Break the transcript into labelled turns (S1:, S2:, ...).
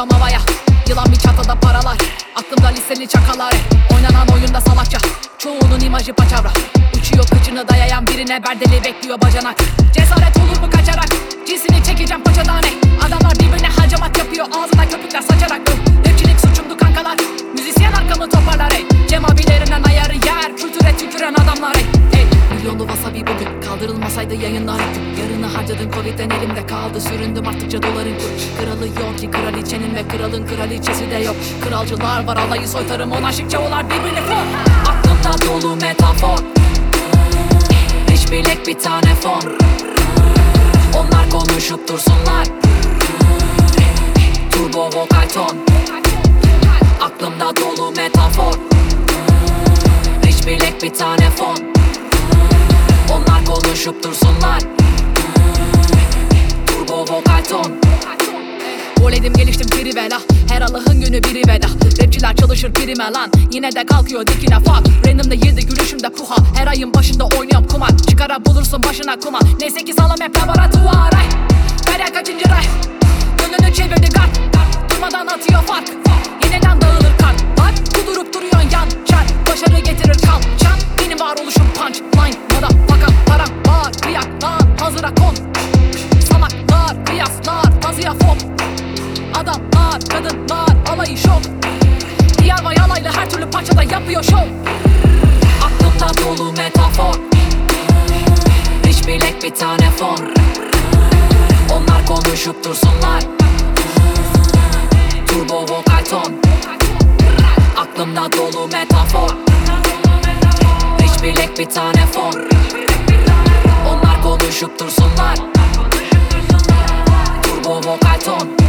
S1: Atıyorum havaya yılan bir çatada paralar. Aklımda listeli çakalar. Oynanan oyunda salakça, çoğunun imajı paçavra. Uçuyor kıçını dayayan birine berdeli bekliyor bacanak. Cesaret olur mu kaçarak, cinsini çekeceğim paçadan. Adamlar birbirine hacamat yapıyor, ağzına köpükler saçarak. Rapçilik suçumdu kankalar, müzisyen arkamı toparlar. Cem abilerinden ayarı yer, kültüre tüküren adamlar. Milyonlu wasabi bugün kaldırılmasaydı yayınlar. Yarını harcadım Covid'den elimde kaldı, süründüm arttıkça doların kur. Kralı yok ki kraliçenin ve kralın kraliçesi de yok. Kralcılar var, alayı soytarım, monarşik çoğular birbirini for. Aklımda dolu metafor, beş bilek bir tane fon. Onlar konuşup dursunlar, turbo vokal ton. Aklımda dolu metafor, beş bilek bir tane fon. Onlar konuşup dursunlar, turbo vokal ton. Voledim geliştim trivela, her Allah'ın günü biri veda. Rapçiler çalışır prime lan, yine de kalkıyor dikine fuck. Random'da yedi gülüşümde puha, her ayın başında oynuyorum kumar. Çıkara bulursun başına kuma, neyse ki sağlam hep laboratuvar. Derya kaçıncı ray, önünü çevirdi kart. Durmadan atıyor fark, yeniden dağılır kart. Var, kudurup duruyorsun yan çar, başarı getirir kalçan. Benim varoluşum punchline, motherfucker. Param var, kıyaklar, hazıra kon. Salaklar, kıyaslar, tazıya fok. Adamlar, kadınlar, alayı şok. Diğer vay alaylı her türlü parçada yapıyor şov. Aklımda dolu metafor, beş bilek bir tane fon. Onlar konuşup dursunlar, turbo vokal ton. Aklımda dolu metafor, beş bilek bir tane fon. Onlar konuşup dursunlar, turbo vokal ton.